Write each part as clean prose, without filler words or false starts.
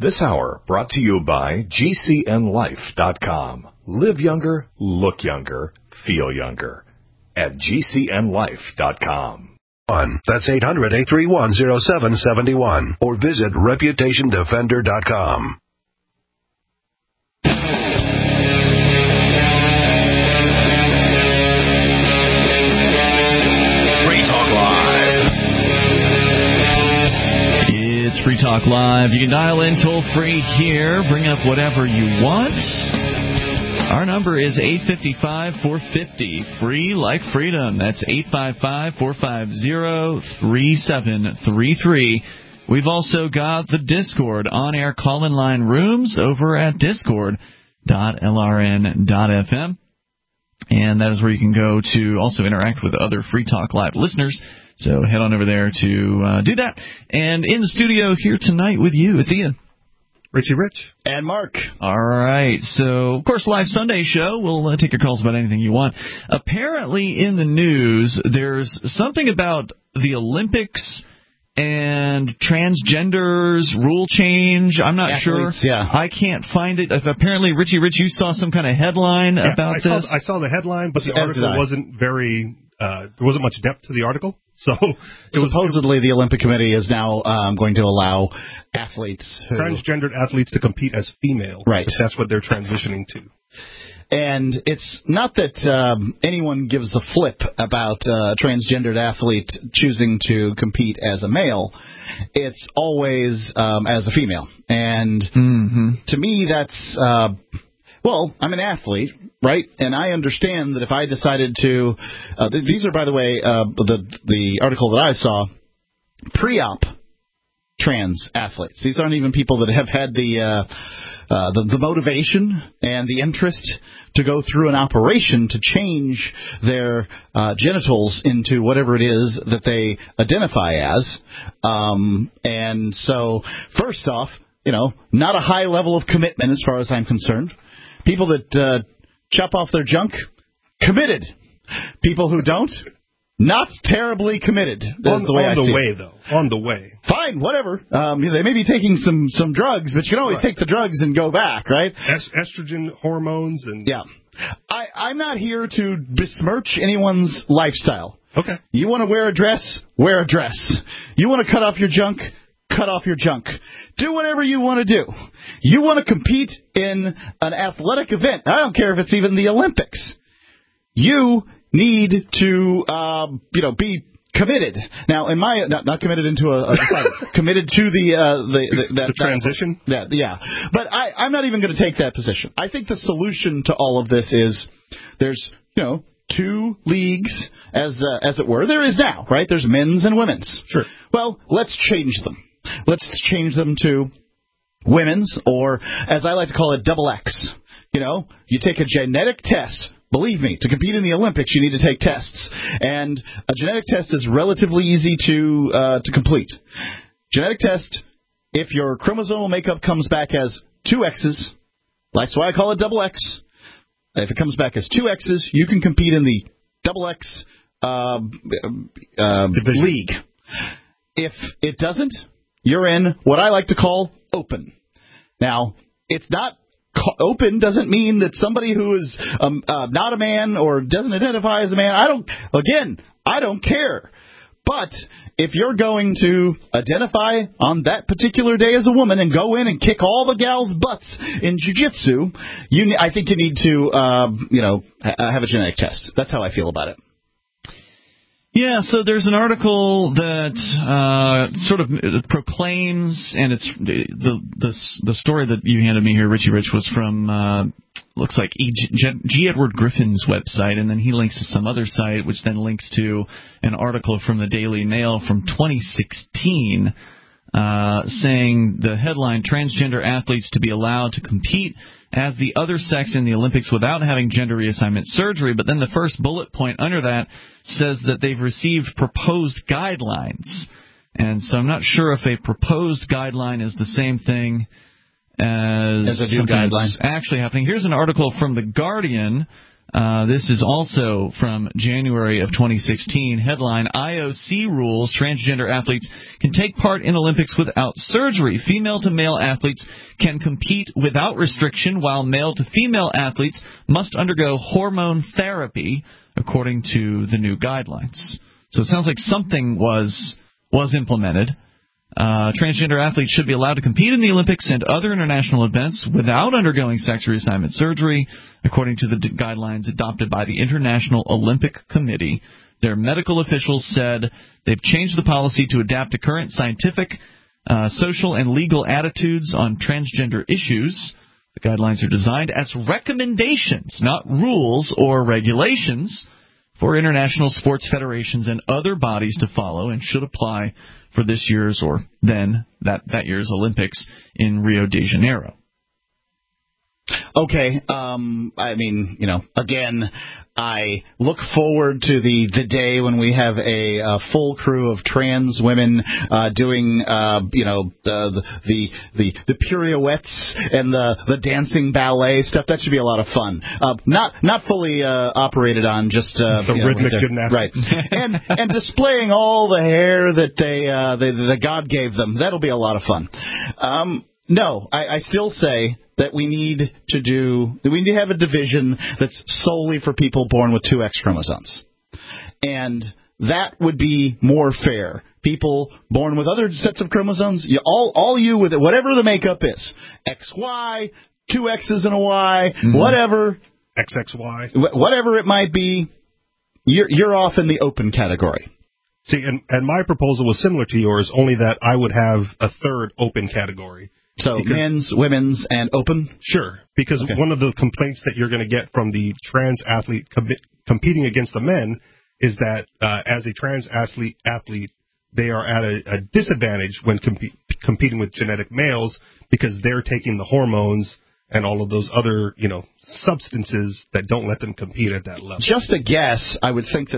This hour brought to you by GCNLife.com. Live younger, look younger, feel younger. At GCNLife.com. That's 800-831-0771 or visit ReputationDefender.com. Free Talk Live. It's Free Talk Live. You can dial in toll-free here. Bring up whatever you want. Our number is 855-450. Free like freedom. That's 855-450-3733. We've also got the Discord on-air call-in line rooms over at discord.lrn.fm. And that is where you can go to also interact with other Free Talk Live listeners. So head on over there to do that. And in the studio here tonight with you, it's Ian. Richie Rich. And Mark. All right. So, of course, live Sunday show. We'll take your calls about anything you want. Apparently, in the news, there's something about the Olympics and transgenders rule change. I'm not Athletes, sure. Yeah. I can't find it. Apparently, Richie Rich, you saw some kind of headline about this. I saw the headline, but the article wasn't very. There wasn't much depth to the article. So supposedly the Olympic Committee is now going to allow athletes transgendered athletes to compete as female. Right. If that's what they're transitioning to. And it's not that anyone gives a flip about a transgendered athlete choosing to compete as a male. It's always as a female. And to me, that's, well, I'm an athlete, right? And I understand that if I decided to, these are, by the way, the article that I saw, pre-op trans athletes. These aren't even people that have had the motivation and the interest to go through an operation to change their genitals into whatever it is that they identify as. And so, first off, not a high level of commitment as far as I'm concerned. People that chop off their junk, committed. People who don't, not terribly committed. On the way, though. On the way. Fine, whatever. They may be taking some drugs, but you can always take the drugs and go back, right? Estrogen hormones and... Yeah. I'm not here to besmirch anyone's lifestyle. Okay. You want to wear a dress? Wear a dress. You want to cut off your junk? Cut off your junk. Do whatever you want to do. You want to compete in an athletic event. I don't care if it's even the Olympics. You need to, be committed. Now, in my not committed into a committed to the transition. Yeah. But I'm not even going to take that position. I think the solution to all of this is there's two leagues as it were. There is now, right? There's men's and women's. Sure. Well, let's change them. Let's change them to women's, or as I like to call it, double X. You take a genetic test. Believe me, to compete in the Olympics, you need to take tests. And a genetic test is relatively easy to complete. Genetic test, if your chromosomal makeup comes back as 2 X's, that's why I call it double X. If it comes back as 2 X's, you can compete in the double X league. If it doesn't, you're in what I like to call open. Now, it's not open doesn't mean that somebody who is not a man or doesn't identify as a man, I don't care. But if you're going to identify on that particular day as a woman and go in and kick all the gals' butts in jiu-jitsu, I think you need to, have a genetic test. That's how I feel about it. Yeah, so there's an article that sort of proclaims, and it's the story that you handed me here, Richie Rich, was from looks like G. Edward Griffin's website, and then he links to some other site, which then links to an article from the Daily Mail from 2016, saying the headline: transgender athletes to be allowed to compete as the other sex in the Olympics without having gender reassignment surgery. But then the first bullet point under that says that they've received proposed guidelines. And so I'm not sure if a proposed guideline is the same thing as a new guideline actually happening. Here's an article from The Guardian This is also from January of 2016. Headline, IOC rules transgender athletes can take part in Olympics without surgery. Female-to-male athletes can compete without restriction, while male-to-female athletes must undergo hormone therapy, according to the new guidelines. So it sounds like something was implemented. Transgender athletes should be allowed to compete in the Olympics and other international events without undergoing sex reassignment surgery, according to the guidelines adopted by the International Olympic Committee. Their medical officials said they've changed the policy to adapt to current scientific, social, and legal attitudes on transgender issues. The guidelines are designed as recommendations, not rules or regulations, for international sports federations and other bodies to follow, and should apply for this year's or then that year's Olympics in Rio de Janeiro. Okay, I mean, again, I look forward to the day when we have a full crew of trans women doing, the pirouettes and the dancing ballet stuff. That should be a lot of fun. Not fully operated on, just the rhythmic gymnastics, right? and displaying all the hair that the God gave them. That'll be a lot of fun. No, I still say that we need to have a division that's solely for people born with two X chromosomes. And that would be more fair. People born with other sets of chromosomes, all you with it, whatever the makeup is, XY, two X's and a Y, whatever, XXY, whatever it might be, you're off in the open category. See, and my proposal was similar to yours, only that I would have a third open category. So men's, women's, and open? Sure, because one of the complaints that you're going to get from the trans athlete competing against the men is that as a trans athlete, they are at a disadvantage when competing with genetic males because they're taking the hormones and all of those other, substances that don't let them compete at that level. Just a guess, I would think that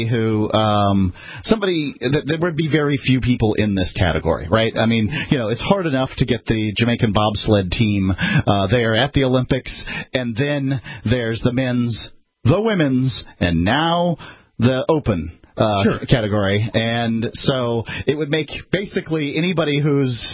there would be very few people in this category, right? I mean, it's hard enough to get the Jamaican bobsled team there at the Olympics, and then there's the men's, the women's, and now the open category. And so it would make basically anybody who's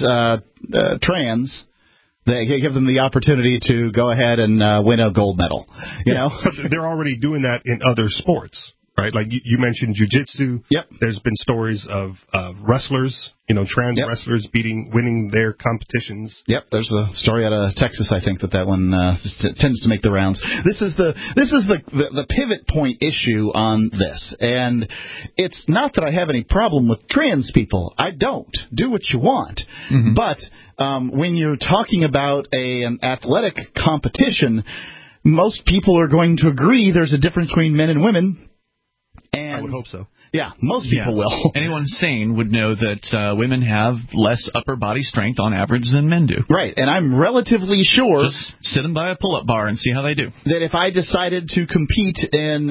trans, they give them the opportunity to go ahead and win a gold medal. But they're already doing that in other sports, right? Like you mentioned jiu-jitsu. Yep. There's been stories of wrestlers, trans wrestlers winning their competitions. Yep. There's a story out of Texas, I think, that one tends to make the rounds. This is the pivot point issue on this, and it's not that I have any problem with trans people. I don't. Do what you want, but when you're talking about an athletic competition, most people are going to agree there's a difference between men and women. And I would hope so. Yeah, most people will. Anyone sane would know that women have less upper body strength on average than men do. Right, and I'm relatively sure... Just sit them by a pull-up bar and see how they do. ...that if I decided to compete in,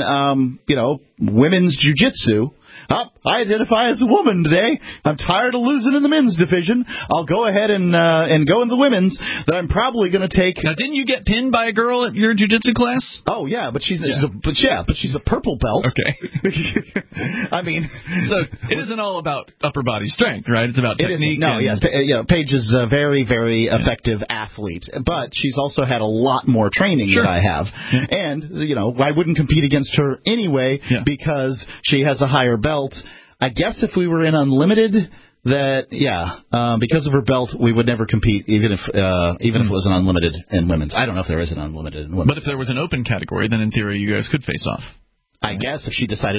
women's jiu-jitsu... I identify as a woman today. I'm tired of losing in the men's division. I'll go ahead and go in the women's. That I'm probably going to take. Now, didn't you get pinned by a girl at your jiu-jitsu class? Oh yeah, but she's a purple belt. Okay. I mean, so it isn't all about upper body strength, right? It's about technique. Paige is a very, very effective athlete, but she's also had a lot more training than I have, and I wouldn't compete against her anyway because she has a higher belt. I guess if we were in Unlimited, because of her belt, we would never compete, even if it was an Unlimited in women's. I don't know if there is an Unlimited in women's. But if there was an open category, then in theory you guys could face off. I guess if she decided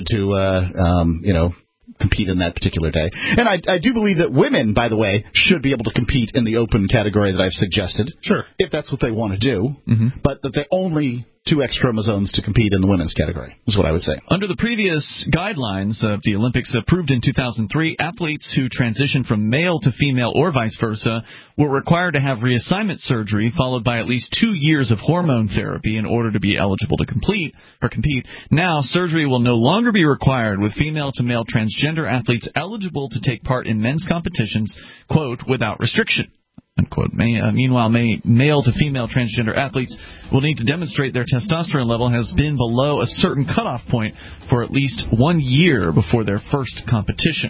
to, compete in that particular day. And I do believe that women, by the way, should be able to compete in the open category that I've suggested. Sure. If that's what they want to do. But that they only two X chromosomes to compete in the women's category, is what I would say. Under the previous guidelines of the Olympics approved in 2003, athletes who transitioned from male to female or vice versa were required to have reassignment surgery followed by at least 2 years of hormone therapy in order to be eligible to compete. Now, surgery will no longer be required, with female to male transgender athletes eligible to take part in men's competitions, quote, without restriction. unquote. Meanwhile, male to female transgender athletes will need to demonstrate their testosterone level has been below a certain cutoff point for at least 1 year before their first competition.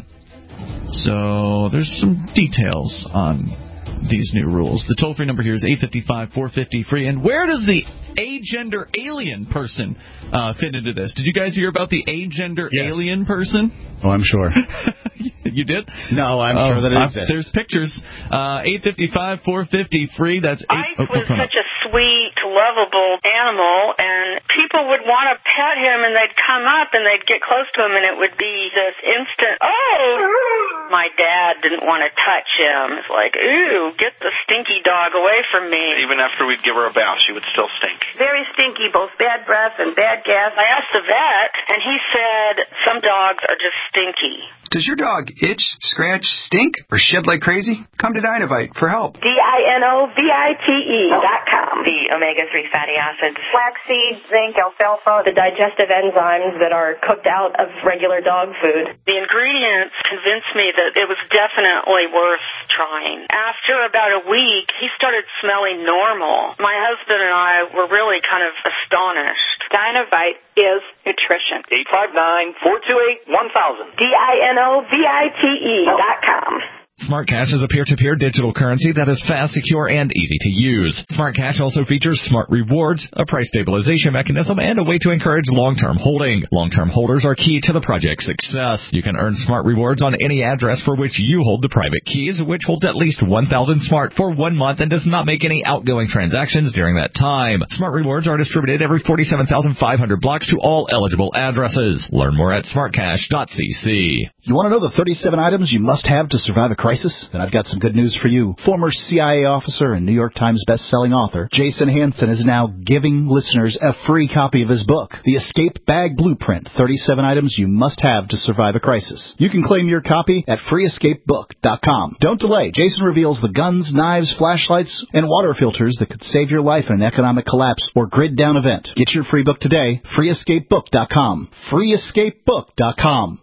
So there's some details on these new rules. The toll-free number here is 855-450-FREE. And where does the agender alien person fit into this? Did you guys hear about the agender alien person? Oh, I'm sure. You did? No, I'm sure that it exists. There's pictures. 855-450-FREE. That's Ike was such a sweet, lovable animal, and people would want to pet him, and they'd come up, and they'd get close to him, and it would be this instant, oh! My dad didn't want to touch him. It's like, ooh, get the stinky dog away from me. Even after we'd give her a bath, she would still stink. Very stinky, both bad breath and bad gas. I asked the vet, and he said some dogs are just stinky. Does your dog itch, scratch, stink, or shed like crazy? Come to Dinovite for help. DINOVITE.com. The omega-3 fatty acids. Flaxseed, zinc, alfalfa, the digestive enzymes that are cooked out of regular dog food. The ingredients convinced me that it was definitely worth trying. After about a week, he started smelling normal. My husband and I were really kind of astonished. Dinovite is nutrition. 859-428-1000. DINOVITE.com. SmartCash is a peer-to-peer digital currency that is fast, secure, and easy to use. SmartCash also features smart rewards, a price stabilization mechanism, and a way to encourage long-term holding. Long-term holders are key to the project's success. You can earn smart rewards on any address for which you hold the private keys, which holds at least 1,000 smart for 1 month and does not make any outgoing transactions during that time. Smart rewards are distributed every 47,500 blocks to all eligible addresses. Learn more at smartcash.cc. You want to know the 37 items you must have to survive a crisis? Then I've got some good news for you. Former CIA officer and New York Times best-selling author Jason Hansen is now giving listeners a free copy of his book, The Escape Bag Blueprint, 37 Items You Must Have to Survive a Crisis. You can claim your copy at freeescapebook.com. Don't delay. Jason reveals the guns, knives, flashlights, and water filters that could save your life in an economic collapse or grid-down event. Get your free book today, freeescapebook.com. freeescapebook.com.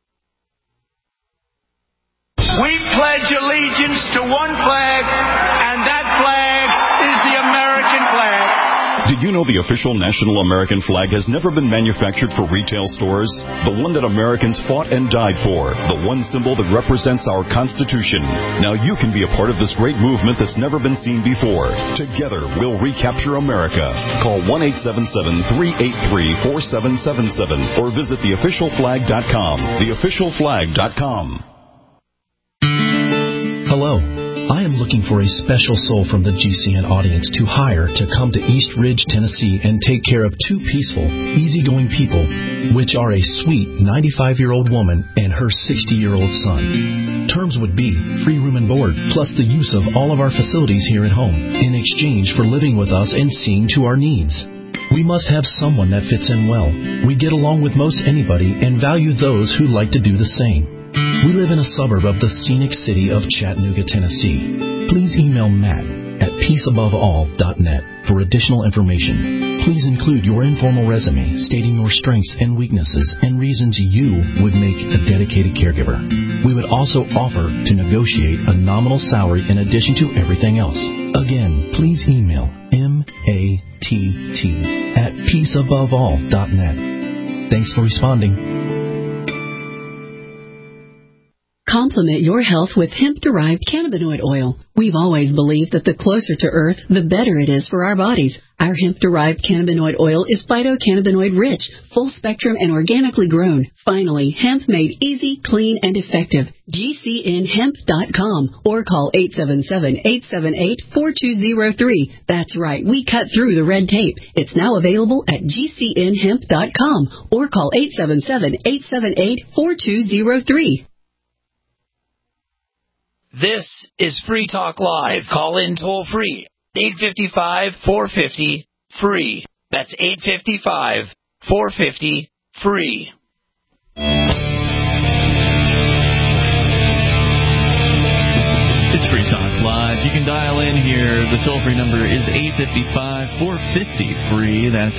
We pledge allegiance to one flag, and that flag is the American flag. Did you know the official national American flag has never been manufactured for retail stores? The one that Americans fought and died for. The one symbol that represents our Constitution. Now you can be a part of this great movement that's never been seen before. Together, we'll recapture America. Call 1-877-383-4777 or visit theofficialflag.com. Theofficialflag.com. Hello. I am looking for a special soul from the GCN audience to hire to come to East Ridge, Tennessee and take care of two peaceful, easygoing people, which are a sweet 95-year-old woman and her 60-year-old son. Terms would be free room and board, plus the use of all of our facilities here at home, in exchange for living with us and seeing to our needs. We must have someone that fits in well. We get along with most anybody and value those who like to do the same. We live in a suburb of the scenic city of Chattanooga, Tennessee. Please email Matt at peaceaboveall.net for additional information. Please include your informal resume stating your strengths and weaknesses and reasons you would make a dedicated caregiver. We would also offer to negotiate a nominal salary in addition to everything else. Again, please email matt@peaceaboveall.net. Thanks for responding. Complement your health with hemp-derived cannabinoid oil. We've always believed that the closer to Earth, the better it is for our bodies. Our hemp-derived cannabinoid oil is phytocannabinoid-rich, full-spectrum, and organically grown. Finally, hemp made easy, clean, and effective. GCNhemp.com or call 877-878-4203. That's right, we cut through the red tape. It's now available at GCNhemp.com or call 877-878-4203. This is Free Talk Live. Call in toll free. 855-450-FREE. That's 855-450-FREE. It's Free Talk Live. You can dial in here. The toll-free number is 855-450-FREE. That's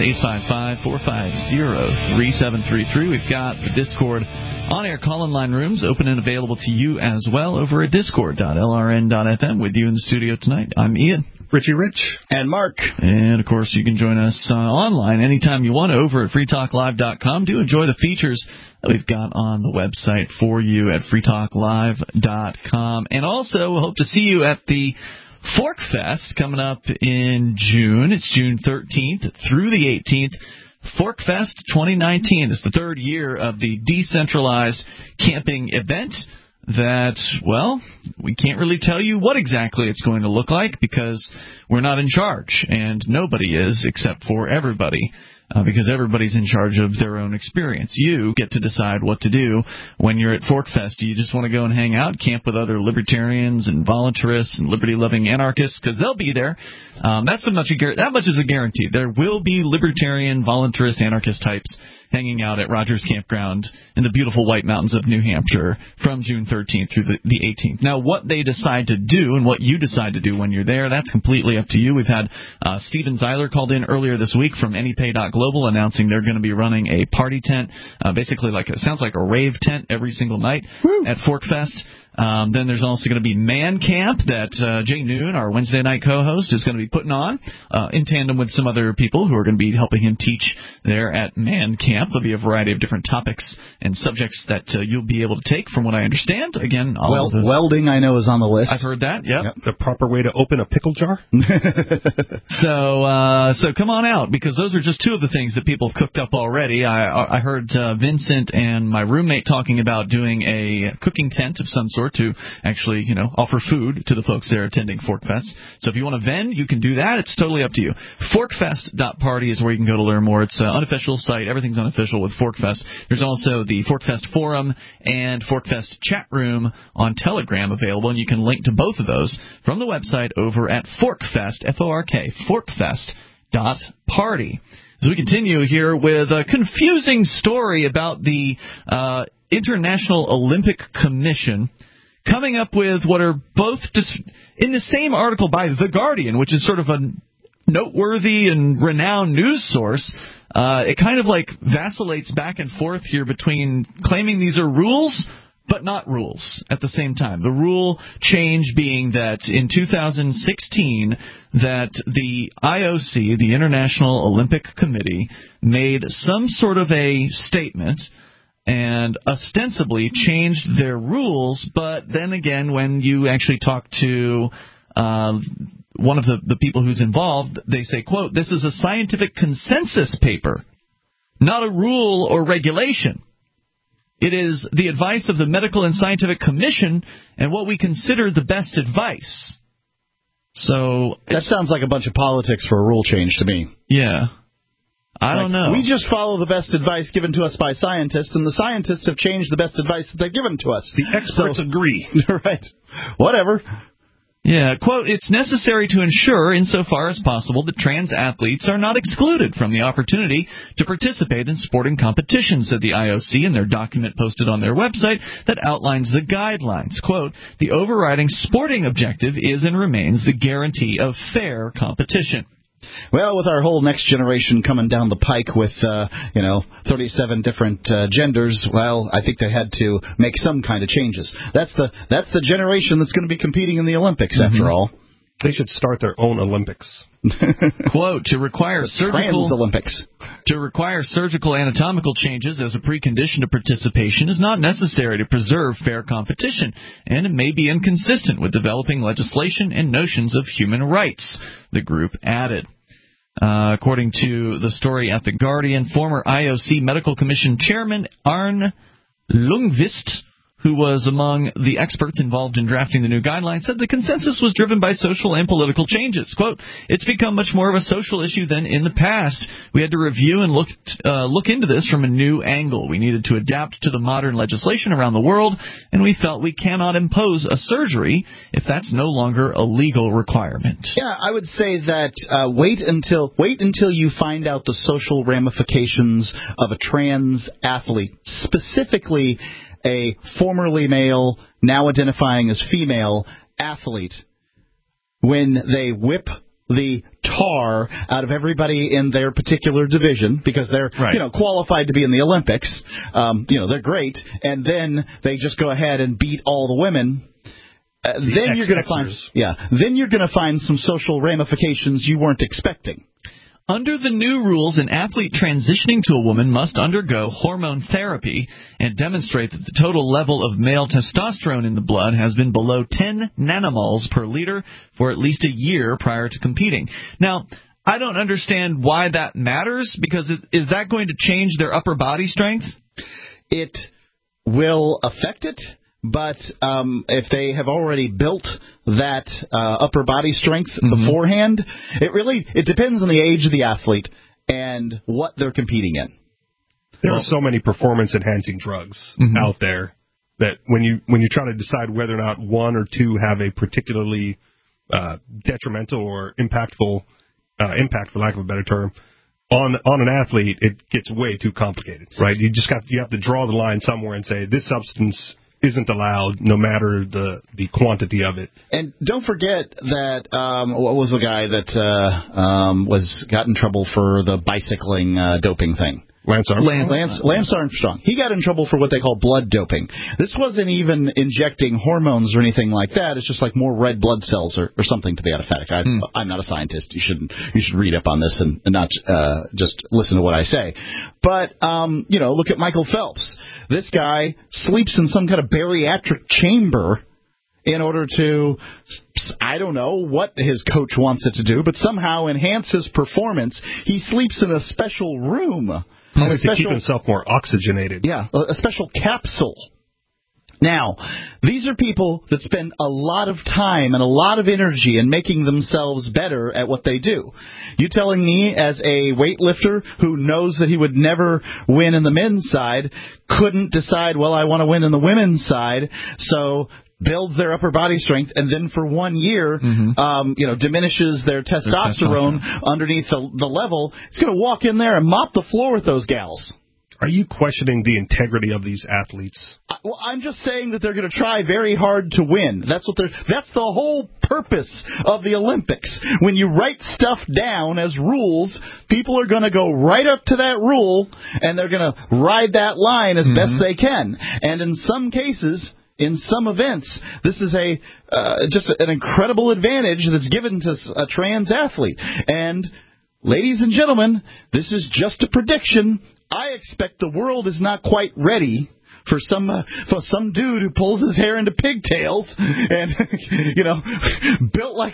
855-450-3733. We've got the Discord on-air call-in line rooms open and available to you as well over at discord.lrn.fm. With you in the studio tonight, I'm Ian. Richie Rich. And Mark. And, of course, you can join us online anytime you want over at freetalklive.com. Do enjoy the features that we've got on the website for you at freetalklive.com. And also, we hope to see you at the Fork Fest coming up in June. It's June 13th through the 18th. Fork Fest 2019 is the third year of the decentralized camping event that, well, we can't really tell you what exactly it's going to look like because we're not in charge, and nobody is except for everybody. Because everybody's in charge of their own experience. You get to decide what to do when you're at Fork Fest. Do you just want to go and hang out, camp with other libertarians and voluntarists and liberty-loving anarchists? Because they'll be there. That much is a guarantee. There will be libertarian, voluntarist, anarchist types hanging out at Rogers Campground in the beautiful White Mountains of New Hampshire from June 13th through the 18th. Now, what they decide to do and what you decide to do when you're there, that's completely up to you. We've had Steven Zeiler called in earlier this week from AnyPay.global announcing they're going to be running a party tent, basically sounds like a rave tent every single night at Fork Fest. Then there's also going to be Man Camp that Jay Noon, our Wednesday night co-host, is going to be putting on in tandem with some other people who are going to be helping him teach there at Man Camp. There'll be a variety of different topics and subjects that you'll be able to take, from what I understand. Again, welding, I know, is on the list. I've heard that, yep. The proper way to open a pickle jar. So come on out, because those are just two of the things that people have cooked up already. I heard Vincent and my roommate talking about doing a cooking tent of some sort to actually, offer food to the folks there attending Fork Fest. So if you want to vend, you can do that. It's totally up to you. Forkfest.party is where you can go to learn more. It's an unofficial site. Everything's unofficial with Fork Fest. There's also the Fork Fest forum and Fork Fest chat room on Telegram available, and you can link to both of those from the website over at Forkfest, F-O-R-K, forkfest.party. As we continue here with a confusing story about the International Olympic Commission coming up with what are both in the same article by The Guardian, which is sort of a noteworthy and renowned news source. It kind of vacillates back and forth here between claiming these are rules but not rules at the same time. The rule change being that in 2016 that the IOC, the International Olympic Committee, made some sort of a statement and ostensibly changed their rules, but then again, when you actually talk to one of the people who's involved, they say, quote, "This is a scientific consensus paper, not a rule or regulation. It is the advice of the Medical and Scientific Commission and what we consider the best advice." So that sounds like a bunch of politics for a rule change to me. Yeah. I don't know. We just follow the best advice given to us by scientists, and the scientists have changed the best advice that they've given to us. The experts agree. Right. Whatever. Yeah, quote, "It's necessary to ensure, insofar as possible, that trans athletes are not excluded from the opportunity to participate in sporting competitions," said the IOC in their document posted on their website that outlines the guidelines. Quote, "The overriding sporting objective is and remains the guarantee of fair competition." Well, with our whole next generation coming down the pike with, 37 different genders, well, I think they had to make some kind of changes. That's the generation that's going to be competing in the Olympics, after all. They should start their own Olympics. Quote, to require surgical anatomical changes as a precondition to participation is not necessary to preserve fair competition, and it may be inconsistent with developing legislation and notions of human rights, the group added. According to the story at The Guardian, former IOC Medical Commission Chairman Arne Lundqvist, who was among the experts involved in drafting the new guidelines, said the consensus was driven by social and political changes. Quote, "It's become much more of a social issue than in the past. We had to review and look into this from a new angle. We needed to adapt to the modern legislation around the world, and we felt we cannot impose a surgery if that's no longer a legal requirement." Yeah, I would say that wait until you find out the social ramifications of a trans athlete, specifically a formerly male, now identifying as female, athlete when they whip the tar out of everybody in their particular division because they're qualified to be in the Olympics. They're great, and then they just go ahead and beat all the women. Then you're going to find some social ramifications you weren't expecting. Under the new rules, an athlete transitioning to a woman must undergo hormone therapy and demonstrate that the total level of male testosterone in the blood has been below 10 nanomoles per liter for at least a year prior to competing. Now, I don't understand why that matters, because is that going to change their upper body strength? It will affect it. But if they have already built that upper body strength beforehand, it depends on the age of the athlete and what they're competing in. There are so many performance-enhancing drugs out there that when you try to decide whether or not one or two have a particularly detrimental or impactful impact, for lack of a better term, on an athlete, it gets way too complicated, right? You have to draw the line somewhere and say this substance isn't allowed, no matter the quantity of it. And don't forget that what was the guy that got in trouble for the bicycling doping thing? Lance Armstrong. Lance Armstrong. He got in trouble for what they call blood doping. This wasn't even injecting hormones or anything like that. It's just like more red blood cells or something to that effect. I'm not a scientist. You should read up on this and not just listen to what I say. But look at Michael Phelps. This guy sleeps in some kind of bariatric chamber in order to, I don't know what his coach wants it to do, but somehow enhance his performance. He sleeps in a special room. To keep himself more oxygenated. Yeah, a special capsule. Now, these are people that spend a lot of time and a lot of energy in making themselves better at what they do. You telling me, as a weightlifter who knows that he would never win in the men's side, couldn't decide, well, I want to win in the women's side, so builds their upper body strength, and then for 1 year, diminishes their testosterone underneath the level. It's going to walk in there and mop the floor with those gals. Are you questioning the integrity of these athletes? Well, I'm just saying that they're going to try very hard to win. That's the whole purpose of the Olympics. When you write stuff down as rules, people are going to go right up to that rule, and they're going to ride that line as best they can. And in some cases, in some events, this is just an incredible advantage that's given to a trans athlete. And, ladies and gentlemen, this is just a prediction. I expect the world is not quite ready for some dude who pulls his hair into pigtails and built like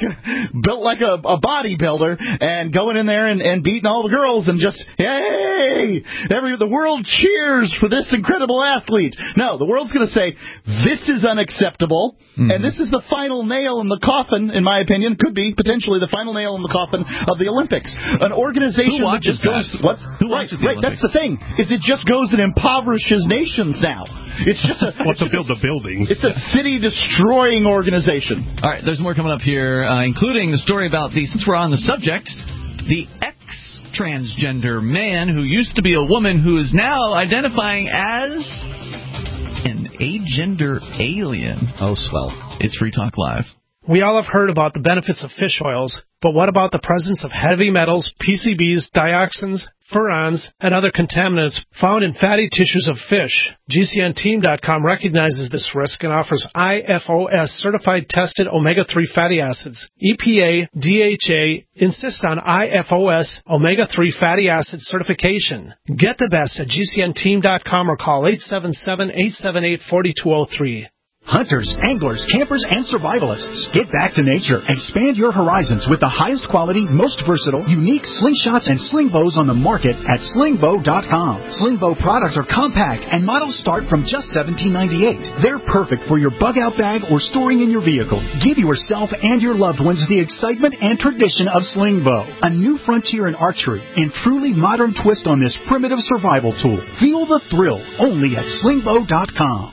a bodybuilder and going in there and beating all the girls and just, hey, the world cheers for this incredible athlete. No, the world's going to say this is unacceptable, and this is the final nail in the coffin, in my opinion. Could be potentially the final nail in the coffin of the Olympics. An organization that just goes. Who watches the Olympics? That's the thing. Is it just goes and impoverishes nations now? It's just to build the buildings. It's a city-destroying organization. All right, there's more coming up here, including the story about since we're on the subject, the ex-transgender man who used to be a woman who is now identifying as an agender alien. Oh, swell. It's Free Talk Live. We all have heard about the benefits of fish oils, but what about the presence of heavy metals, PCBs, dioxins, furans, and other contaminants found in fatty tissues of fish? GCNteam.com recognizes this risk and offers IFOS certified tested omega-3 fatty acids. EPA, DHA insist on IFOS omega-3 fatty acid certification. Get the best at GCNteam.com or call 877-878-4203. Hunters, anglers, campers, and survivalists, get back to nature. Expand your horizons with the highest quality, most versatile, unique slingshots and sling bows on the market at slingbow.com. Slingbow products are compact and models start from just $17.98. They're perfect for your bug-out bag or storing in your vehicle. Give yourself and your loved ones the excitement and tradition of Slingbow, a new frontier in archery and truly modern twist on this primitive survival tool. Feel the thrill only at slingbow.com.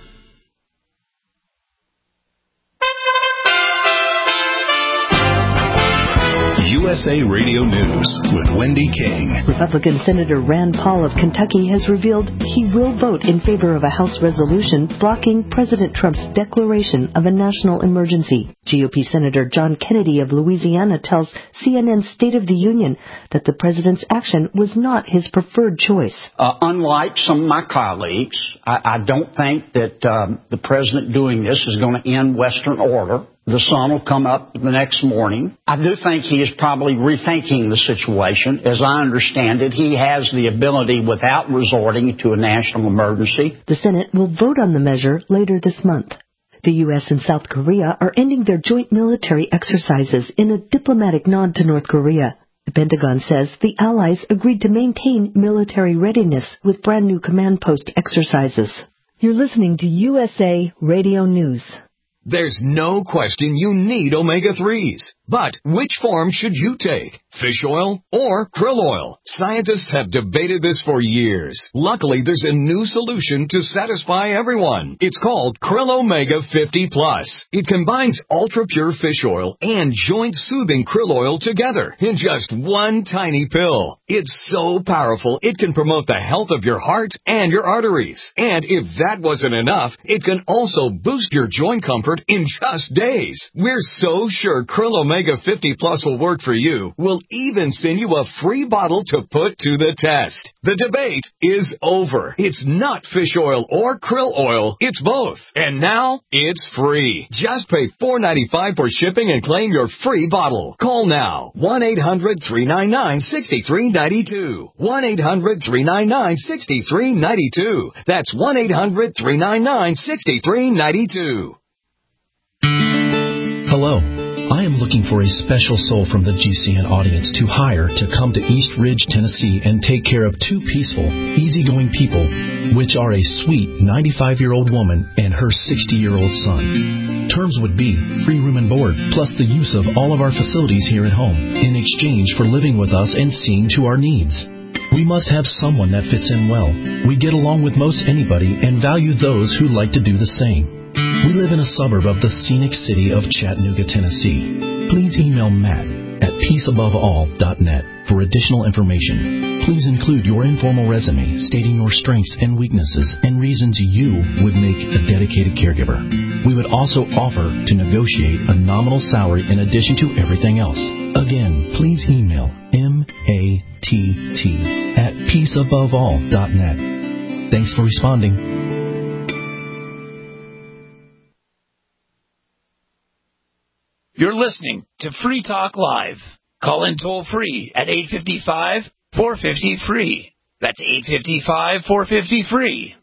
USA Radio News with Wendy King. Republican Senator Rand Paul of Kentucky has revealed he will vote in favor of a House resolution blocking President Trump's declaration of a national emergency. GOP Senator John Kennedy of Louisiana tells CNN's State of the Union that the president's action was not his preferred choice. Unlike some of my colleagues, I don't think that the president doing this is going to end Western order. The sun will come up the next morning. I do think he is probably rethinking the situation. As I understand it, he has the ability without resorting to a national emergency. The Senate will vote on the measure later this month. The U.S. and South Korea are ending their joint military exercises in a diplomatic nod to North Korea. The Pentagon says the allies agreed to maintain military readiness with brand new command post exercises. You're listening to USA Radio News. There's no question you need omega-3s. But which form should you take? Fish oil or krill oil? Scientists have debated this for years. Luckily, there's a new solution to satisfy everyone. It's called Krill Omega 50 Plus. It combines ultra-pure fish oil and joint-soothing krill oil together in just one tiny pill. It's so powerful, it can promote the health of your heart and your arteries. And if that wasn't enough, it can also boost your joint comfort in just days. We're so sure Krill Omega 50 Plus will work for you. We'll even send you a free bottle to put to the test. The debate is over. It's not fish oil or krill oil. It's both. And now it's free. Just pay $4.95 for shipping and claim your free bottle. Call now. 1-800-399-6392. 1-800-399-6392. That's 1-800-399-6392. Hello. I am looking for a special soul from the GCN audience to hire to come to East Ridge, Tennessee and take care of two peaceful, easygoing people, which are a sweet 95-year-old woman and her 60-year-old son. Terms would be free room and board, plus the use of all of our facilities here at home, in exchange for living with us and seeing to our needs. We must have someone that fits in well. We get along with most anybody and value those who like to do the same. We live in a suburb of the scenic city of Chattanooga, Tennessee. Please email Matt at peaceaboveall.net for additional information. Please include your informal resume stating your strengths and weaknesses and reasons you would make a dedicated caregiver. We would also offer to negotiate a nominal salary in addition to everything else. Again, please email matt@peaceaboveall.net. Thanks for responding. You're listening to Free Talk Live. Call in toll-free at 855-450-FREE. That's 855-450-FREE.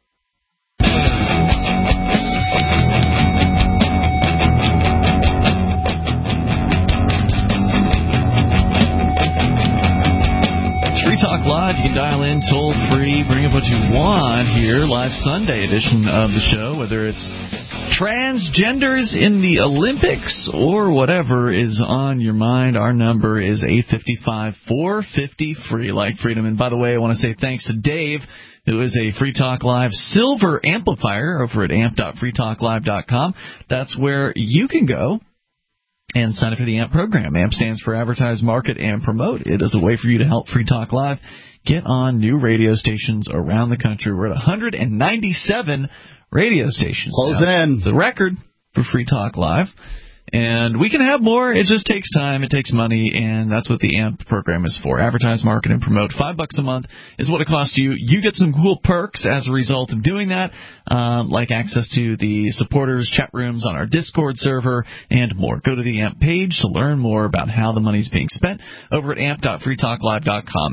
It's Free Talk Live. You can dial in toll-free, bring up what you want here, live Sunday edition of the show, whether it's transgenders in the Olympics or whatever is on your mind. Our number is 855-450-FREE, like freedom. And by the way, I want to say thanks to Dave, who is a Free Talk Live Silver Amplifier over at amp.freetalklive.com. That's where you can go and sign up for the AMP program. AMP stands for Advertise, Market, and Promote. It is a way for you to help Free Talk Live get on new radio stations around the country. We're at 197 radio stations. Closing in. It's a record for Free Talk Live. And we can have more. It just takes time. It takes money. And that's what the AMP program is for. Advertise, Market, and Promote. $5 a month is what it costs you. You get some cool perks as a result of doing that, like access to the supporters chat rooms on our Discord server and more. Go to the AMP page to learn more about how the money's being spent over at amp.freetalklive.com.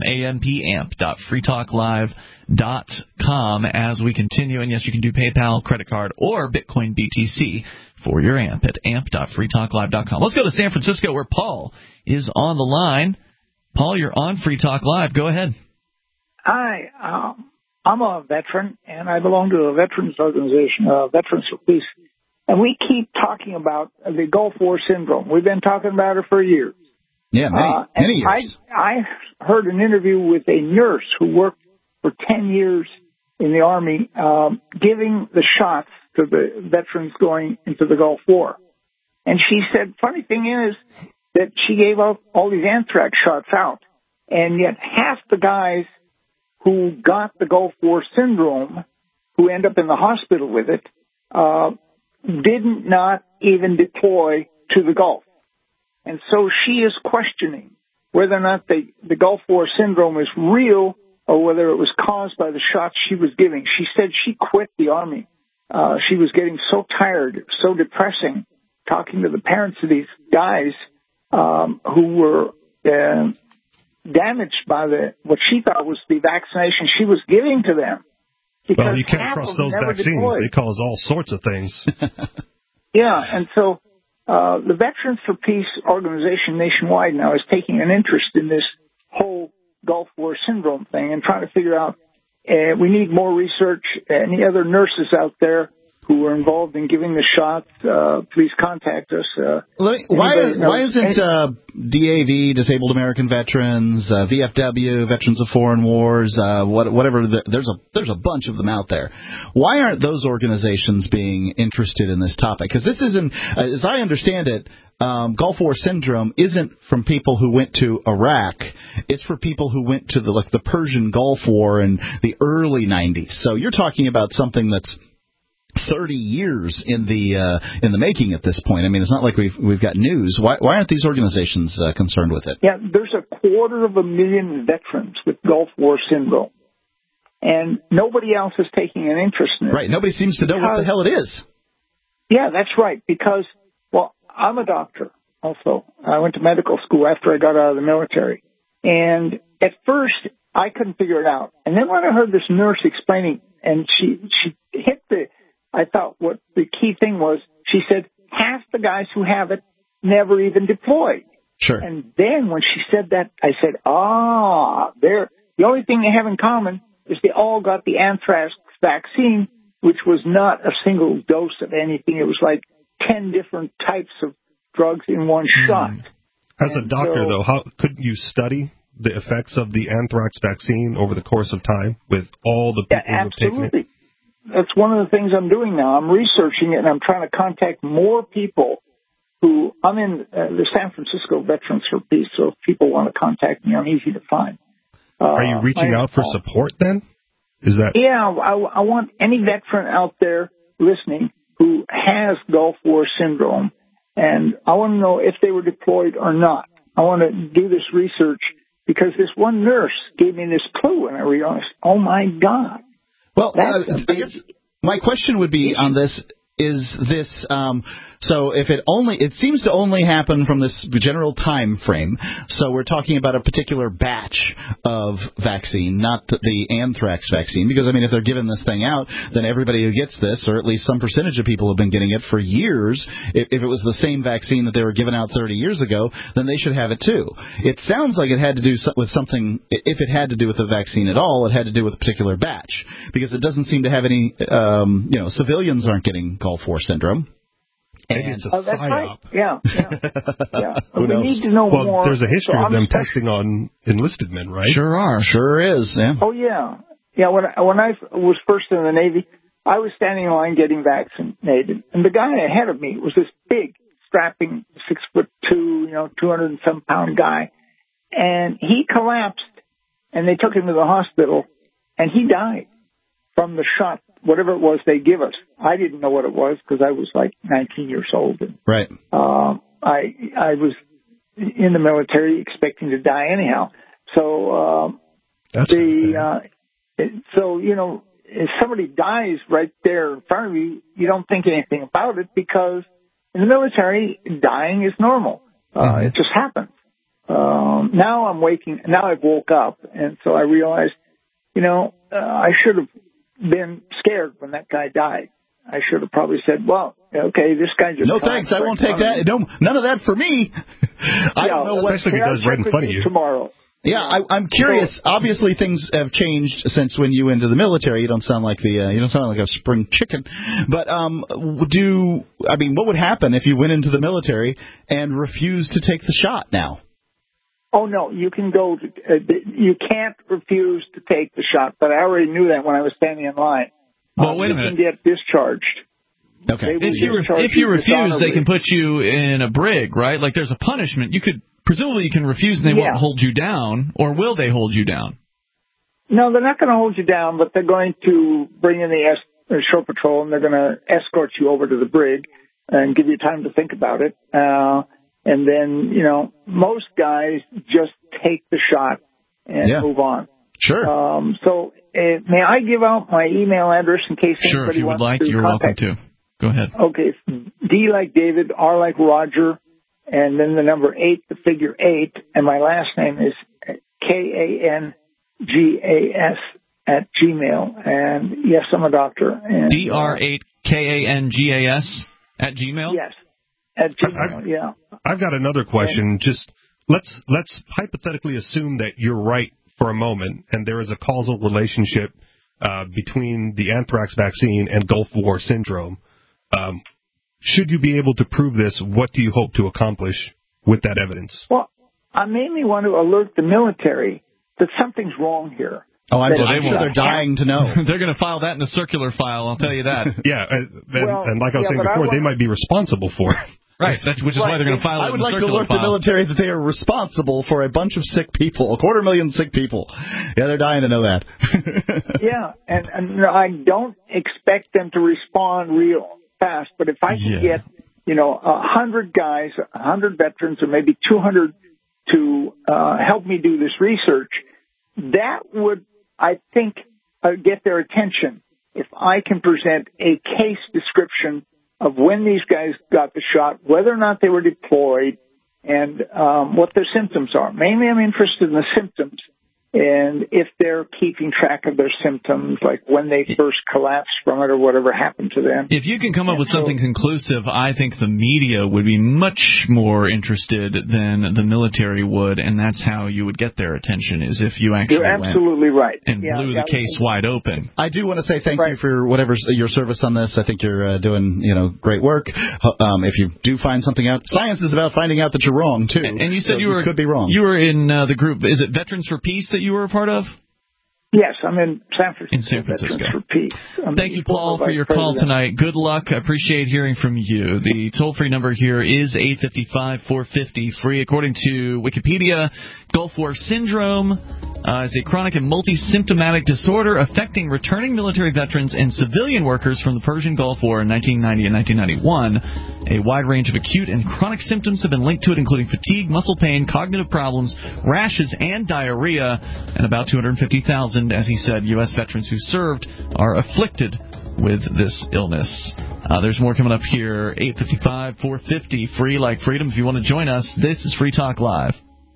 amp.freetalklive.com as we continue. And yes, you can do PayPal, credit card, or Bitcoin BTC for your AMP at amp.freetalklive.com. Let's go to San Francisco where Paul is on the line. Paul, you're on Free Talk Live. Go ahead. Hi. I'm a veteran, and I belong to a veterans organization, Veterans for Peace. And we keep talking about the Gulf War syndrome. We've been talking about it for years. Yeah, many years. I heard an interview with a nurse who worked for 10 years in the Army, giving the shots to the veterans going into the Gulf War. And she said, funny thing is, that she gave out all these anthrax shots out. And yet half the guys who got the Gulf War syndrome, who end up in the hospital with it, did not even deploy to the Gulf. And so she is questioning whether or not the Gulf War syndrome is real or whether it was caused by the shots she was giving. She said she quit the Army. She was getting so tired, so depressing, talking to the parents of these guys who were damaged by what she thought was the vaccination she was giving to them. Well, you can't trust those vaccines. Deployed. They cause all sorts of things. Yeah, and so the Veterans for Peace organization nationwide now is taking an interest in this whole Gulf War syndrome thing and trying to figure out we need more research. Any other nurses out there who are involved in giving the shot, please contact us. Why isn't DAV, Disabled American Veterans, VFW, Veterans of Foreign Wars, whatever? There's a bunch of them out there. Why aren't those organizations being interested in this topic? Because this isn't, as I understand it, Gulf War syndrome isn't from people who went to Iraq. It's for people who went to the Persian Gulf War in the early 90s. So you're talking about something that's 30 years in the making at this point. I mean, it's not like we've got news. Why aren't these organizations concerned with it? Yeah, there's 250,000 veterans with Gulf War syndrome, and nobody else is taking an interest in it. Right, nobody seems to know what the hell it is. Yeah, that's right, because, well, I'm a doctor also. I went to medical school after I got out of the military, and at first I couldn't figure it out. And then when I heard this nurse explaining, and she hit I thought what the key thing was, she said, half the guys who have it never even deployed. Sure. And then when she said that, I said, the only thing they have in common is they all got the anthrax vaccine, which was not a single dose of anything. It was like 10 different types of drugs in one shot. As a doctor, though, how couldn't you study the effects of the anthrax vaccine over the course of time with all the people who have taken it? That's one of the things I'm doing now. I'm researching it, and I'm trying to contact more people I'm in the San Francisco Veterans for Peace, so if people want to contact me, I'm easy to find. Are you reaching out for support then? Is that? Yeah, I want any veteran out there listening who has Gulf War syndrome, and I want to know if they were deployed or not. I want to do this research because this one nurse gave me this clue, and I realized, oh, my God. Well, I guess my question would be on this, is this, so if it seems to only happen from this general time frame, so we're talking about a particular batch of vaccine, not the anthrax vaccine, because, I mean, if they're giving this thing out, then everybody who gets this, or at least some percentage of people have been getting it for years. If it was the same vaccine that they were giving out 30 years ago, then they should have it too. It sounds like it had to do with something, if it had to do with the vaccine at all, it had to do with a particular batch, because it doesn't seem to have any, civilians aren't getting Gulf War syndrome. Maybe it's a psyop. Right. Yeah. We need to know more. Well, there's a history of them testing on enlisted men, right? Sure are. Sure is, yeah. Oh, yeah. Yeah, when I was first in the Navy, I was standing in line getting vaccinated, and the guy ahead of me was this big, strapping, 6'2", 200 and some pound guy, and he collapsed, and they took him to the hospital, and he died from the shot, whatever it was they give us. I didn't know what it was because I was like 19 years old. And, right. I was in the military expecting to die anyhow. So if somebody dies right there in front of you, you don't think anything about it because in the military, dying is normal. It just happens. Now I've woke up, and so I realized, I should have been scared when that guy died. I should have probably said, well, okay, this guy just... No thanks, I won't take that. No, none of that for me. I don't know what... Especially if he does right in front of you. Tomorrow. Yeah, I'm curious. Obviously, things have changed since when you went into the military. You don't sound like a spring chicken. But what would happen if you went into the military and refused to take the shot now? Oh, no, you can go. You can't refuse to take the shot, but I already knew that when I was standing in line. Well, wait a minute. You can get discharged. Okay. If you refuse, they can put you in a brig, right? Like there's a punishment. Presumably you can refuse and they won't hold you down, or will they hold you down? No, they're not going to hold you down, but they're going to bring in the shore patrol, and they're going to escort you over to the brig and give you time to think about it. And then, most guys just take the shot and move on. Sure. So may I give out my email address in case sure, anybody wants to contact? Sure, if you would like, you're welcome to. Go ahead. Okay, it's D like David, R like Roger, and then the number 8, the figure 8, and my last name is KANGAS @gmail. And yes, I'm a doctor. And, DR8 KANGAS @gmail. Yes, at Gmail. Yeah. I've got another question. Just let's hypothetically assume that you're right for a moment, and there is a causal relationship between the anthrax vaccine and Gulf War syndrome. Should you be able to prove this, what do you hope to accomplish with that evidence? Well, I mainly want to alert the military that something's wrong here. Oh, I'm sure they're dying to know. They're going to file that in a circular file, I'll tell you that. Yeah, and like I was saying before, they might be responsible for it. Right, which is why they're going to file it in a circular file. I would like to alert the military that they are responsible for a bunch of sick people, 250,000 sick people. Yeah, they're dying to know that. Yeah, and I don't expect them to respond real fast, but if I can get, 100 guys, 100 veterans, or maybe 200 to help me do this research, that would, I think, get their attention if I can present a case description of when these guys got the shot, whether or not they were deployed, and what their symptoms are. Mainly I'm interested in the symptoms, and if they're keeping track of their symptoms, like when they first collapsed from it or whatever happened to them. If you can come up with something conclusive, I think the media would be much more interested than the military would, and that's how you would get their attention, is if you actually You're absolutely right. And blew the case wide open. I do want to say thank you for your service on this. I think you're doing great work. If you do find something out, science is about finding out that you're wrong, too. And you said you could be wrong. You were in the group, is it Veterans for Peace that you were a part of? Yes, I'm in San Francisco. In San Francisco. Veterans for Peace. Thank you, Paul, for your call tonight. Good luck. I appreciate hearing from you. The toll-free number here is 855-450-FREE. According to Wikipedia, Gulf War syndrome is a chronic and multi-symptomatic disorder affecting returning military veterans and civilian workers from the Persian Gulf War in 1990 and 1991. A wide range of acute and chronic symptoms have been linked to it, including fatigue, muscle pain, cognitive problems, rashes, and diarrhea. And about 250,000, as he said, U.S. veterans who served are afflicted with this illness. There's more coming up here. 855-450-FREE, like freedom. If you want to join us, this is Free Talk Live.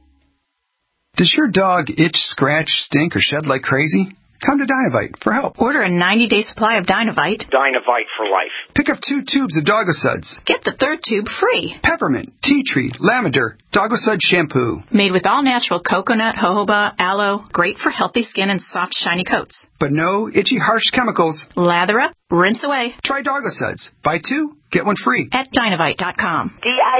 Does your dog itch, scratch, stink, or shed like crazy? Come to Dynovite for help. Order a 90-day supply of Dynovite. Dynovite for life. Pick up 2 tubes of Dogosuds. Get the 3rd tube free. Peppermint, tea tree, lavender, Dogosud shampoo. Made with all-natural coconut, jojoba, aloe. Great for healthy skin and soft, shiny coats. But no itchy, harsh chemicals. Lather up, rinse away. Try Dogosuds. Buy 2, get 1 free. At Dynovite.com.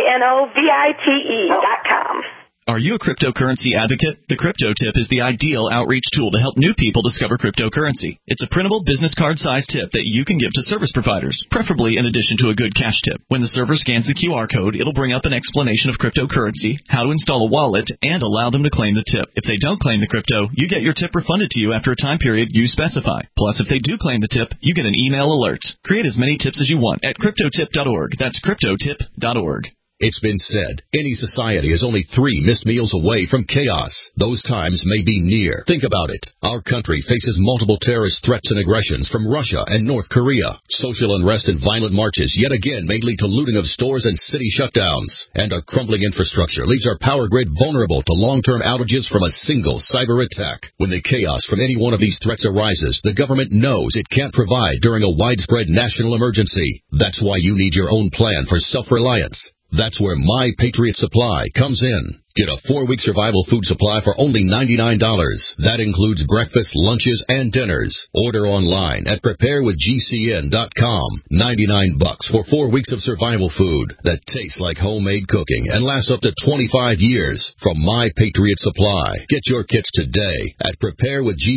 DINOVITE.com. Are you a cryptocurrency advocate? The Crypto Tip is the ideal outreach tool to help new people discover cryptocurrency. It's a printable business card-sized tip that you can give to service providers, preferably in addition to a good cash tip. When the server scans the QR code, it'll bring up an explanation of cryptocurrency, how to install a wallet, and allow them to claim the tip. If they don't claim the crypto, you get your tip refunded to you after a time period you specify. Plus, if they do claim the tip, you get an email alert. Create as many tips as you want at cryptotip.org. That's cryptotip.org. It's been said, any society is only 3 missed meals away from chaos. Those times may be near. Think about it. Our country faces multiple terrorist threats and aggressions from Russia and North Korea. Social unrest and violent marches yet again may lead to looting of stores and city shutdowns. And our crumbling infrastructure leaves our power grid vulnerable to long-term outages from a single cyber attack. When the chaos from any one of these threats arises, the government knows it can't provide during a widespread national emergency. That's why you need your own plan for self-reliance. That's where My Patriot Supply comes in. Get a 4-week survival food supply for only $99. That includes breakfast, lunches, and dinners. Order online at preparewithgcn.com. $99 for 4 weeks of survival food that tastes like homemade cooking and lasts up to 25 years from My Patriot Supply. Get your kits today at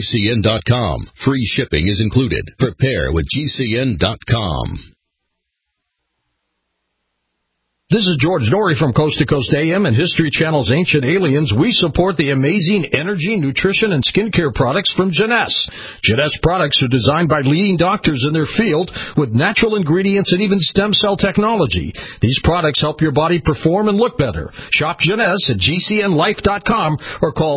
preparewithgcn.com. Free shipping is included. Preparewithgcn.com. This is George Norrie from Coast to Coast AM and History Channel's Ancient Aliens. We support the amazing energy, nutrition, and skincare products from Jeunesse. Jeunesse products are designed by leading doctors in their field with natural ingredients and even stem cell technology. These products help your body perform and look better. Shop Jeunesse at GCNlife.com or call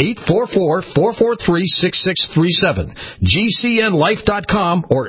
1-844-443-6637. GCNlife.com or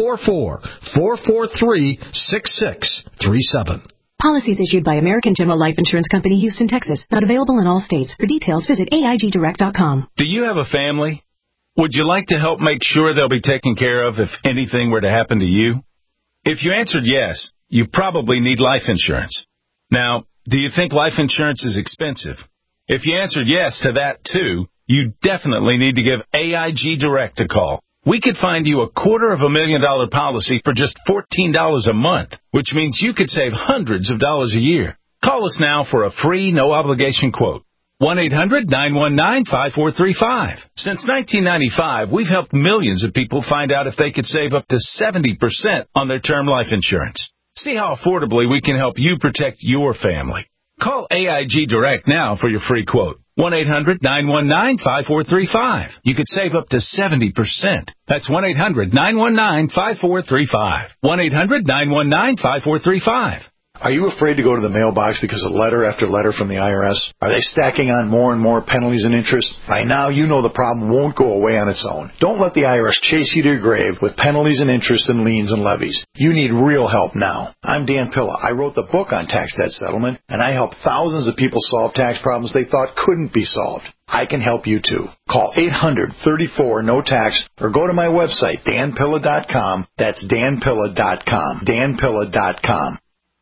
844-443-6637. Policies issued by American General Life Insurance Company, Houston, Texas. Not available in all states. For details, visit AIGdirect.com. Do you have a family? Would you like to help make sure they'll be taken care of if anything were to happen to you? If you answered yes, you probably need life insurance. Now, do you think life insurance is expensive? If you answered yes to that, too, you definitely need to give AIG Direct a call. We could find you a $250,000 policy for just $14 a month, which means you could save hundreds of dollars a year. Call us now for a free, no-obligation quote. 1-800-919-5435. Since 1995, we've helped millions of people find out if they could save up to 70% on their term life insurance. See how affordably we can help you protect your family. Call AIG Direct now for your free quote. 1-800-919-5435. You could save up to 70%. That's 1-800-919-5435. 1-800-919-5435. Are you afraid to go to the mailbox because of letter after letter from the IRS? Are they stacking on more and more penalties and interest? By now, you know the problem won't go away on its own. Don't let the IRS chase you to your grave with penalties and interest and liens and levies. You need real help now. I'm Dan Pilla. I wrote the book on tax debt settlement, and I help thousands of people solve tax problems they thought couldn't be solved. I can help you too. Call 800-34-NO-TAX or go to my website, danpilla.com. That's danpilla.com. danpilla.com.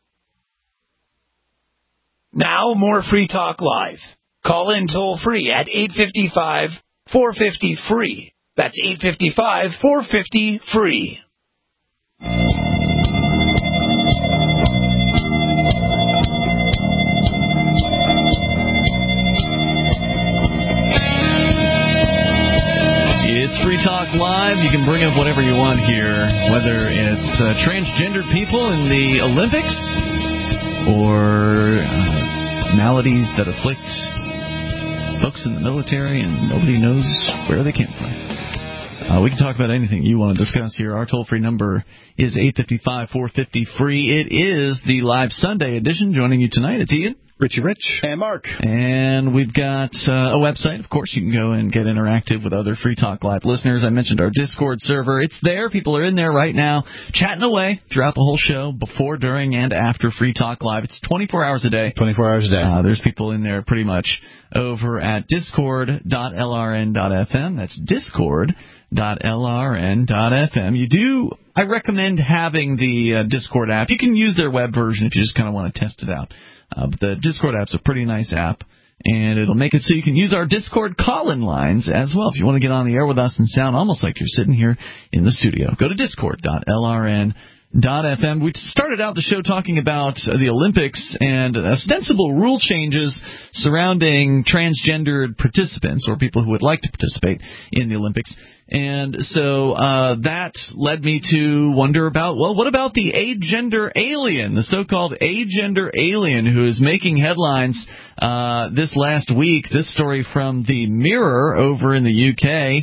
Now, more Free Talk Live. Call in toll-free at 855-450-FREE. That's 855-450-FREE. It's Free Talk Live. You can bring up whatever you want here, whether it's transgendered people in the Olympics or maladies that afflict folks in the military and nobody knows where they came from. We can talk about anything you want to discuss here. Our toll-free number is 855-450-FREE. It is the live Sunday edition. Joining you tonight, it's Ian. Richie Rich. And Mark. And we've got a website. Of course, you can go and get interactive with other Free Talk Live listeners. I mentioned our Discord server. It's there. People are in there right now, chatting away throughout the whole show, before, during, and after Free Talk Live. It's 24 hours a day. 24 hours a day. There's people in there pretty much over at discord.lrn.fm. That's discord.lrn.fm. I recommend having the Discord app. You can use their web version if you just kind of want to test it out. But the Discord app's a pretty nice app, and it'll make it so you can use our Discord call-in lines as well if you want to get on the air with us and sound almost like you're sitting here in the studio. Go to discord.lrn.fm. We started out the show talking about the Olympics and ostensible rule changes surrounding transgendered participants or people who would like to participate in the Olympics. And so that led me to wonder about, well, what about the agender alien, the so-called agender alien who is making headlines this last week? This story from the Mirror over in the UK.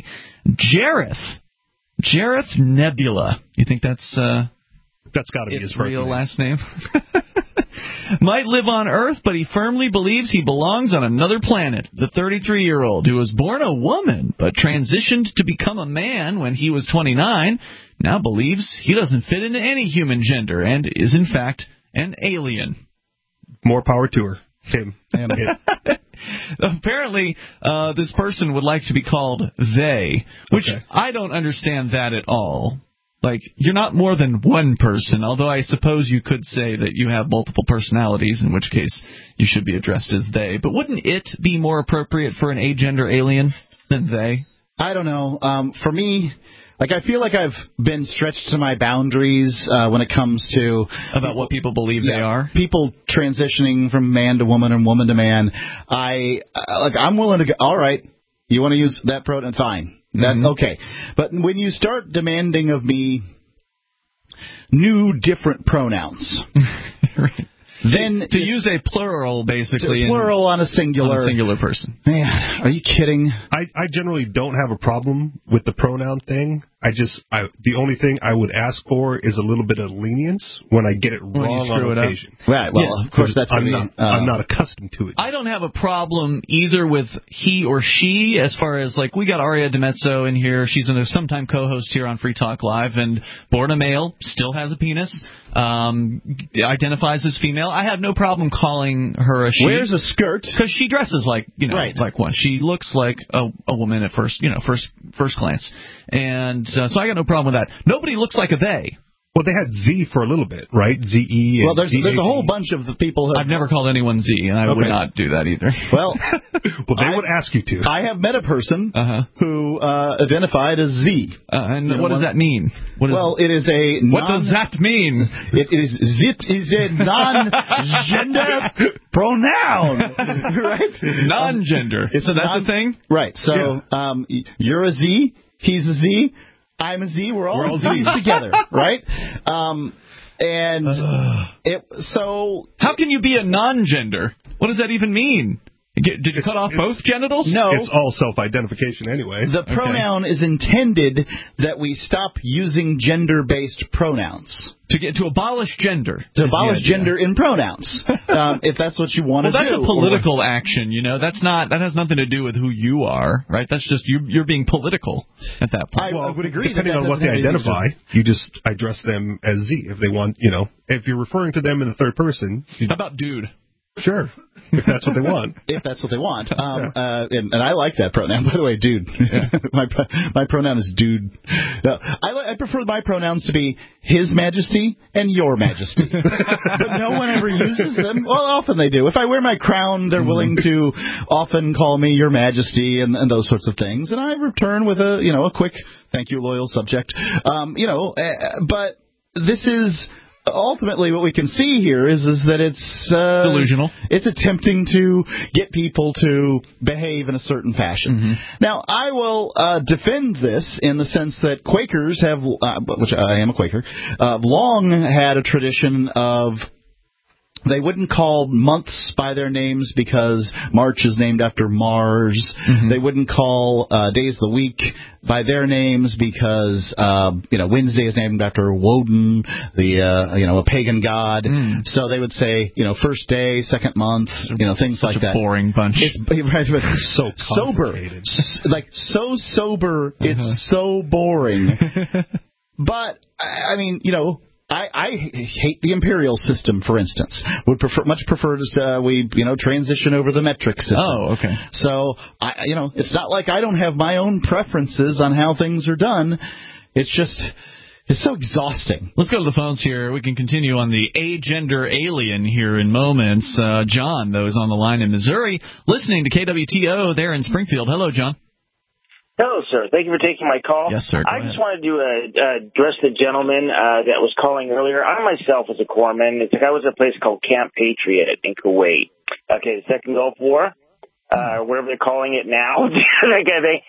Jareth Nebula. You think that's got to be his real last name? Might live on Earth, but he firmly believes he belongs on another planet. The 33-year-old, who was born a woman but transitioned to become a man when he was 29, now believes he doesn't fit into any human gender and is, in fact, an alien. More power to her. Him. Apparently, this person would like to be called they, which I don't understand that at all. Like, you're not more than one person, although I suppose you could say that you have multiple personalities, in which case you should be addressed as they. But wouldn't it be more appropriate for an agender alien than they? I don't know. For me, like, I feel like I've been stretched to my boundaries when it comes to about what people believe they are. People transitioning from man to woman and woman to man. I'm willing to go, all right, you want to use that pronoun? Fine. That's okay. But when you start demanding of me new, different pronouns, right. then to use a plural, basically. Plural on a singular person. Man, are you kidding? I generally don't have a problem with the pronoun thing. The only thing I would ask for is a little bit of lenience when I get it wrong on occasion. Right. Well, of course, that's I'm not accustomed to it. I don't have a problem either with he or she, as far as, like, we got Aria DiMezzo in here. She's a sometime co-host here on Free Talk Live, and born a male, still has a penis, identifies as female. I have no problem calling her a she. Wears a skirt because she dresses like like one. She looks like a woman at first glance, and so I got no problem with that. Nobody looks like a they. Well, they had Z for a little bit, right? Z-E. Well, there's a whole bunch of the people. I've never called anyone Z, and I would not do that either. Well, they would ask you to. I have met a person who identified as Z. And what does that mean? It is a. What does that mean? Zit is a non-gender pronoun, right? Non-gender. So that's the thing, right? So you're a Z. He's a Z. I'm a Z. We're all Z's together, right? So how can you be a non-gender? What does that even mean? Did you cut off both genitals? No. It's all self-identification anyway. The pronoun is intended that we stop using gender-based pronouns. To abolish gender. To abolish gender in pronouns, if that's what you want to do. Well, that's a political action, That has nothing to do with who you are, right? That's just you're being political at that point. I would agree. Depending on what they identify, you just address them as Z. If they want, if you're referring to them in the third person. How about dude? Sure. If that's what they want. If that's what they want. And I like that pronoun, by the way, dude. Yeah. my pronoun is dude. I prefer my pronouns to be His Majesty and Your Majesty. But no one ever uses them. Well, often they do. If I wear my crown, they're willing to often call me Your Majesty and those sorts of things. And I return with a quick thank you, loyal subject. But this is... Ultimately, what we can see here is that it's delusional. It's attempting to get people to behave in a certain fashion. Mm-hmm. Now, I will defend this in the sense that Quakers have, which I am a Quaker, long had a tradition of. They wouldn't call months by their names because March is named after Mars. Mm-hmm. They wouldn't call days of the week by their names because Wednesday is named after Woden, a pagan god. So they would say first day, second month, things like that. Such a boring bunch. It's so sober, like so sober. It's so boring. But I mean, I hate the imperial system, for instance. Would much prefer to we transition over the metric system. Oh, okay. So it's not like I don't have my own preferences on how things are done. It's just it's so exhausting. Let's go to the phones here. We can continue on the agender alien here in moments. John, though, is on the line in Missouri, listening to KWTO there in Springfield. Hello, John. Hello, sir. Thank you for taking my call. Yes, sir. I just wanted to address the gentleman that was calling earlier. I myself was a corpsman. I was at a place called Camp Patriot in Kuwait. Okay, the Second Gulf War, whatever they're calling it now. That kind of thing.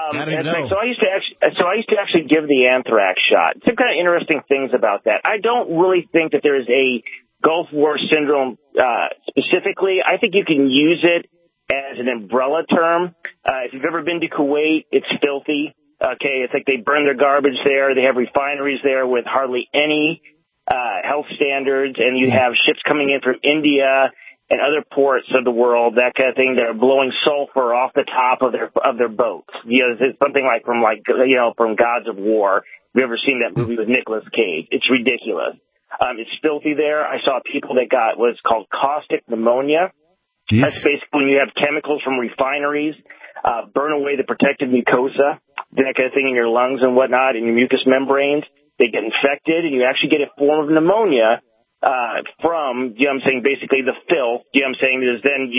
So I used to actually give the anthrax shot. Some kind of interesting things about that. I don't really think that there is a Gulf War syndrome specifically. I think you can use it as an umbrella term. If you've ever been to Kuwait, it's filthy. Okay, it's like they burn their garbage there. They have refineries there with hardly any health standards, and you have ships coming in from India and other ports of the world, that kind of thing. They're blowing sulfur off the top of their boats. It's something like from Gods of War. Have you ever seen that movie with Nicolas Cage? It's ridiculous. It's filthy there. I saw people that got what's called caustic pneumonia. Yes. That's basically when you have chemicals from refineries burn away the protective mucosa, that kind of thing in your lungs and whatnot, in your mucous membranes. They get infected, and you actually get a form of pneumonia from, basically the filth. Is then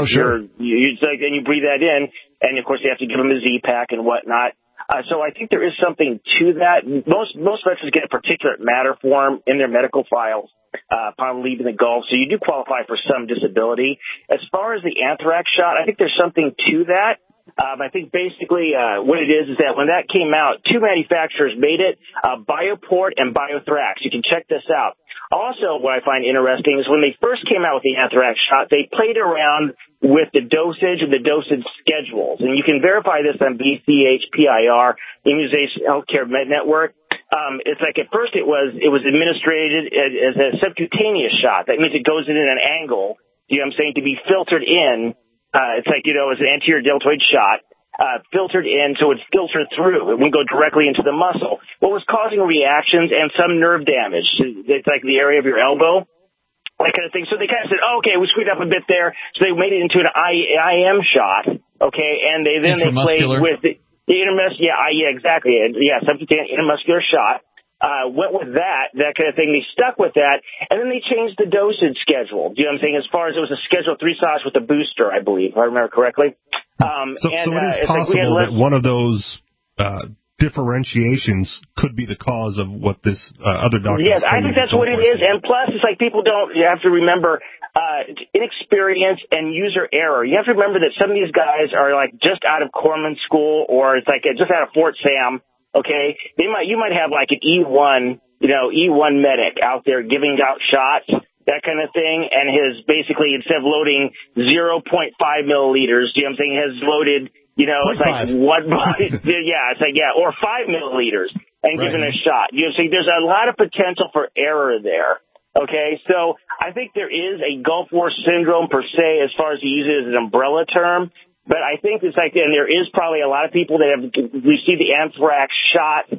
then you breathe that in, and of course you have to give them a Z-Pack and whatnot. So I think there is something to that. Most veterans get a particulate matter form in their medical files upon leaving the Gulf, so you do qualify for some disability. As far as the anthrax shot, I think there's something to that. I think basically what it is that when that came out, two manufacturers made it, Bioport and Biothrax. You can check this out. Also, what I find interesting is when they first came out with the anthrax shot, they played around with the dosage and the dosage schedules. And you can verify this on BCHPIR, Immunization Healthcare Network. It's like at first it was administered as a subcutaneous shot. That means it goes in at an angle, you know what I'm saying, to be filtered in. It's like, as an anterior deltoid shot. Filtered in, so it's filtered through. It won't go directly into the muscle. What was causing reactions and some nerve damage? It's like the area of your elbow, that kind of thing. So they kind of said, okay, we screwed up a bit there. So they made it into an IM shot, okay, and they played with the exactly. Yeah, subcutaneous intramuscular shot. Went with that kind of thing. They stuck with that, and then they changed the dosage schedule. Do you know what I'm saying? As far as it was a Schedule 3 sauce with a booster, I believe, if I remember correctly. So it is possible that one of those differentiations could be the cause of what this other doctor. Yes, I think that's what it is. And plus, it's like you have to remember inexperience and user error. You have to remember that some of these guys are like just out of corpsman school, or it's like just out of Fort Sam. Okay, you might have like an E1 medic out there giving out shots, that kind of thing, and basically instead of loading 0.5 milliliters, you know what I'm saying, has loaded, it's like or 5 milliliters and given a shot. You know, so there's a lot of potential for error there. Okay, so I think there is a Gulf War syndrome per se, as far as you use it as an umbrella term. But I think it's like, and there is probably a lot of people that have received the anthrax shot.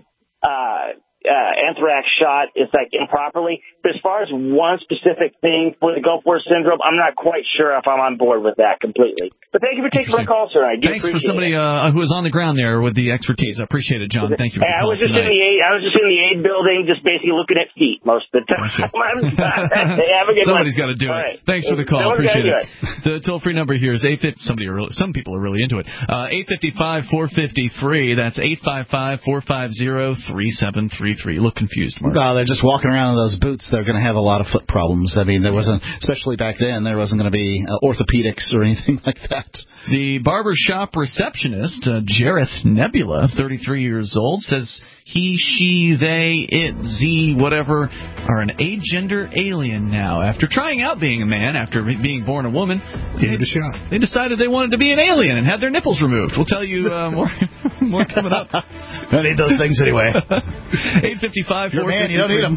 It's like improperly. But as far as one specific thing for the Gulf War syndrome, I'm not quite sure if I'm on board with that completely. But thank you for taking my call, sir. Thanks for somebody who was on the ground there with the expertise. I appreciate it, John. Thank you. I was just in the aid building, just basically looking at feet most of the time. Have a good Somebody's got to do it. Right. Thanks for the call. Appreciate it. The toll-free number here is 850. Some people are really into it. 855-450-FREE. That's 855-450-3733. You look confused, Mark. No, they're just walking around in those boots. They're going to have a lot of foot problems. I mean, there wasn't, especially back then, there wasn't going to be orthopedics or anything like that. The barbershop receptionist, Jareth Nebula, 33 years old, says he, she, they, it, z, whatever, are an agender alien now. After trying out being a man, after being born a woman, give it a shot. They decided they wanted to be an alien and had their nipples removed. We'll tell you more coming up. I need those things anyway. 855-450. You're a man, you don't need them.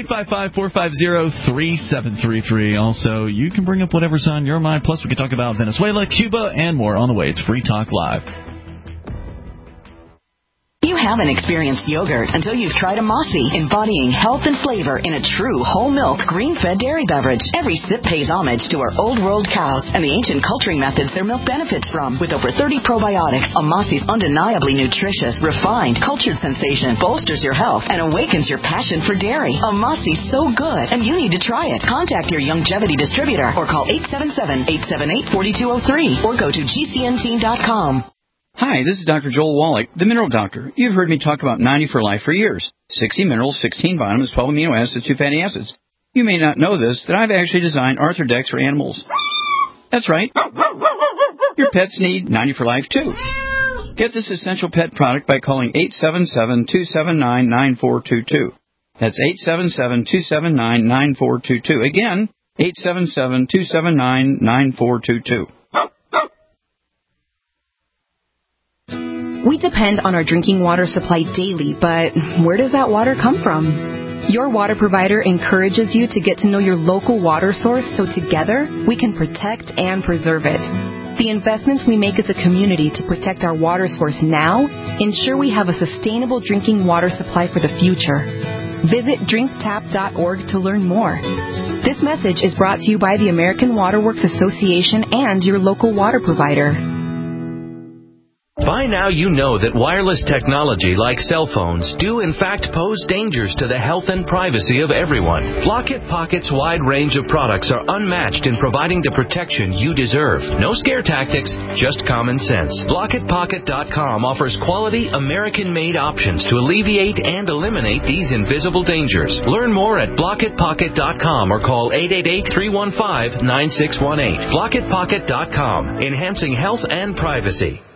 855-450-3733. Also, you can bring up whatever's on your mind. Plus, we can talk about Venezuela, Cuba, and more on the way. It's Free Talk Live. You haven't experienced yogurt until you've tried a Mossy, embodying health and flavor in a true whole milk, green-fed dairy beverage. Every sip pays homage to our old world cows and the ancient culturing methods their milk benefits from. With over 30 probiotics, a Mossy's undeniably nutritious, refined, cultured sensation bolsters your health and awakens your passion for dairy. A Mossy's so good, and you need to try it. Contact your Youngevity distributor or call 877-878-4203 or go to GCNteam.com. Hi, this is Dr. Joel Wallach, the Mineral Doctor. You've heard me talk about 90 for Life for years. 60 minerals, 16 vitamins, 12 amino acids, 2 fatty acids. You may not know this, that I've actually designed Arthrodex for animals. That's right. Your pets need 90 for Life, too. Get this essential pet product by calling 877-279-9422. That's 877-279-9422. Again, 877-279-9422. We depend on our drinking water supply daily, but where does that water come from? Your water provider encourages you to get to know your local water source so together we can protect and preserve it. The investments we make as a community to protect our water source now ensure we have a sustainable drinking water supply for the future. Visit drinktap.org to learn more. This message is brought to you by the American Water Works Association and your local water provider. By now you know that wireless technology like cell phones do in fact pose dangers to the health and privacy of everyone. Block-It Pocket's wide range of products are unmatched in providing the protection you deserve. No scare tactics, just common sense. BlockItPocket.com offers quality American-made options to alleviate and eliminate these invisible dangers. Learn more at BlockItPocket.com or call 888-315-9618. BlockItPocket.com, enhancing health and privacy.